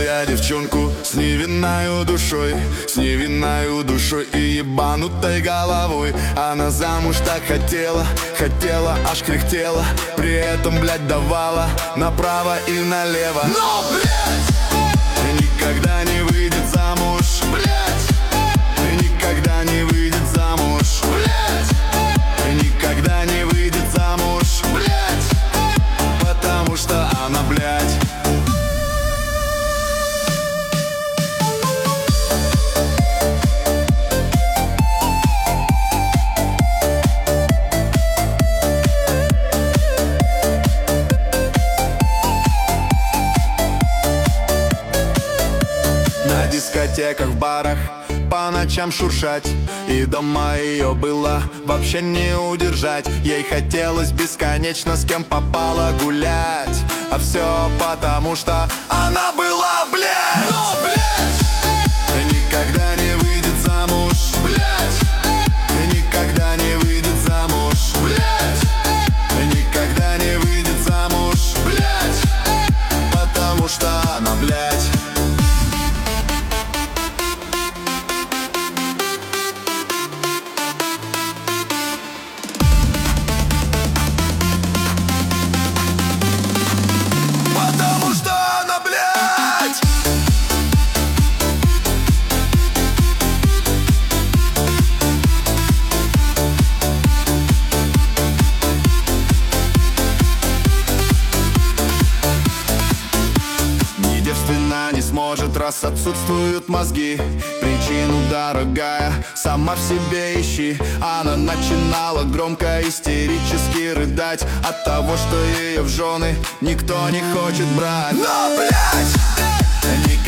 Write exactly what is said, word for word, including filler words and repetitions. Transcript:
я девчонку с невинною душой, с невинною душой и ебанутой головой. Она замуж так хотела, хотела, аж кряхтела, при этом, блядь, давала направо и налево. Но, блядь, никогда не выйдет замуж, блядь, никогда не выйдет замуж, блядь, никогда не выйдет замуж, блядь, потому что она, блядь. На дискотеках, в барах по ночам шуршать, и дома ее было вообще не удержать. Ей хотелось бесконечно с кем попало гулять, а все потому что она была, блядь. Но, блядь, никогда не выйдет замуж, блядь, никогда не выйдет замуж, блядь, никогда не выйдет замуж, блядь, потому что она, блядь. Потому что она, блядь. Не девственна, не сможет, раз отсутствуют мозги. Причину, дорогая, сама в себе ищи. Она начинала громко истерически рыдать от того, что ее в жены никто не хочет брать. Но, блядь,